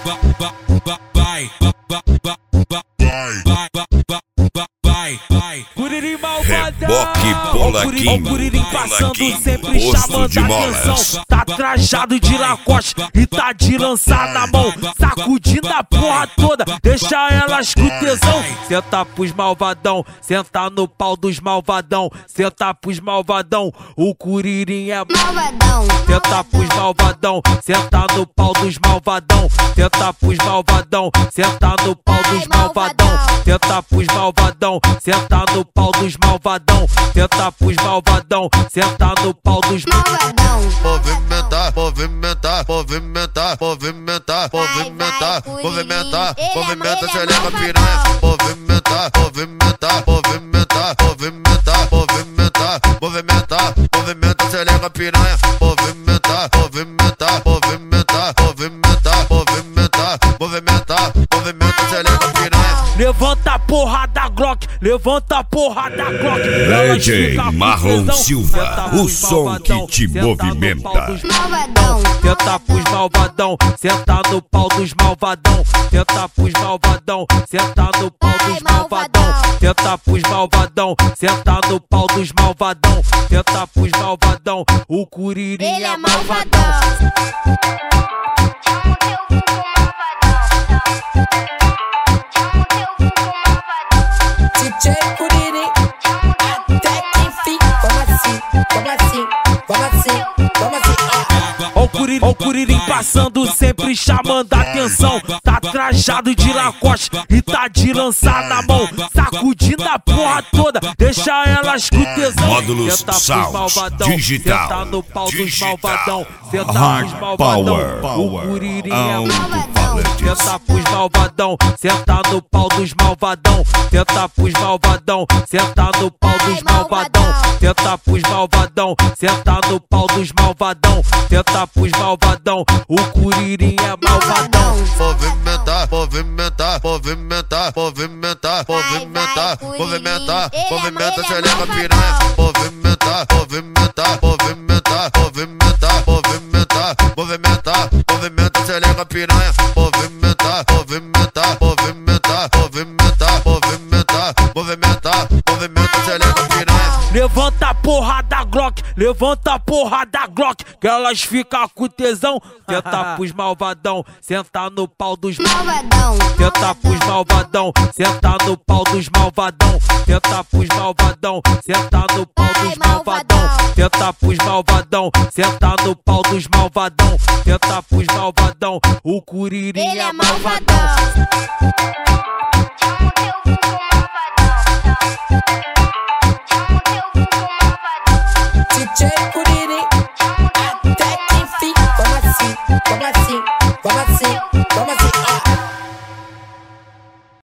Curirim malvadão, Reboque Polaquinho, Curirim passando sempre chamando de a molas. atenção. Tá trajado de Lacoste e tá de lança na mão, sacudindo a porra toda, deixa elas com tesão. Senta pros malvadão, senta no pau dos malvadão, senta pros malvadão, o Curirim é malvadão. Senta pros malvadão, senta no pau dos malvadão, senta pros malvadão, senta no pau dos malvadão, senta pros malvadão, senta no pau dos malvadão, senta pros malvadão, senta no pau dos malvadão. Movimentar, movimentar, movimentar, movimentar, movimentar, movimentar, movimenta, xereca piranha. Movimentar, movimentar, movimentar, movimentar, movimentar, movimentar, movimenta, xereca piranha. Movimentar, movimentar, movimentar, movimentar, movimentar, movimentar, movimenta, xereca piranha. Levanta a porra da Glock, levanta a porra da Glock. DJ Marlon Silva, o som que te movimenta. Malvadão. Senta pros malvadão, senta no pau dos malvadão, senta pros malvadão, senta no pau dos malvadão, senta pros malvadão, senta no pau dos malvadão, senta pros malvadão, o Curirim Ele é é malvadão. DJ Curirim, até que enfim. Como assim? Como assim? Como assim? Como assim? Ó o Curirim passando sempre chamando a atenção. Tá trajado de Lacoste e tá de lança na mão, sacudindo a porra toda, deixa elas com tesão. Módulos Senta pros Sound malvadão, Digital, senta no pau dos Digital. malvadão, senta Hard pros malvadão, Power, o Curirim é malvadão. senta pros malvadão, senta no pau dos malvadão, senta pros malvadão, senta no pau dos malvadão, senta pros malvadão, senta no pau dos malvadão, senta pros malvadão, o Curirim é malvadão. Movimentar, movimentar, movimentar, movimentar, movimentar, movimentar, movimenta, xereca piranha. Movimentar, movimentar, movimentar, movimentar, movimentar, movimentar, movimenta, xereca piranha. Movimentar, movimentar, movimentar, movimentar, movimentar, movimentar, movimenta, xereca piranha. Levanta a porra da Glock, levanta a porra da Glock, que elas ficam com tesão. Senta pros malvadão, senta no pau dos Malvadão. senta pros malvadão, senta no pau dos malvadão, senta pros malvadão, senta no pau dos malvadão, senta pros malvadão, senta no pau dos malvadão, senta pros malvadão, o Curirim Ele é é malvadão. DJ Curirim.